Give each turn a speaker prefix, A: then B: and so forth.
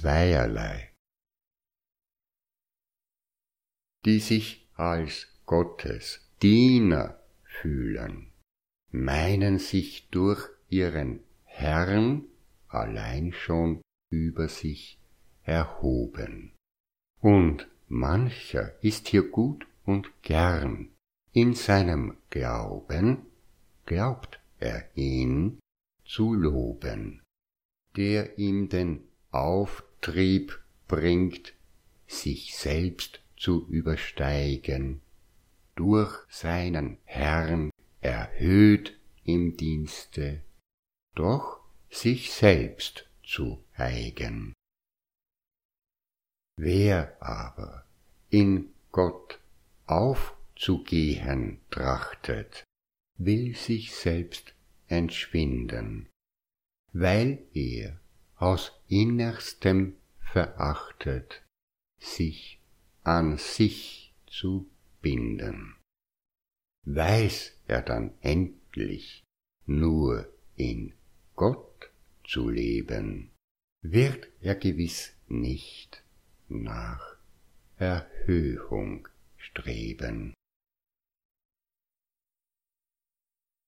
A: zweierlei. Die sich als Gottes Diener fühlen, meinen sich durch ihren Herrn allein schon über sich erhoben. Und mancher ist hier gut und gern, in seinem Glauben glaubt er ihn zu loben, der ihm den Auftrieb bringt, sich selbst zu übersteigen, durch seinen Herrn erhöht im Dienste, doch sich selbst zu eigen. Wer aber in Gott aufzugehen trachtet, will sich selbst entschwinden, weil er aus Innerstem verachtet, sich an sich zu binden. Weiß er dann endlich nur in Gott zu leben, wird er gewiss nicht nach Erhöhung streben.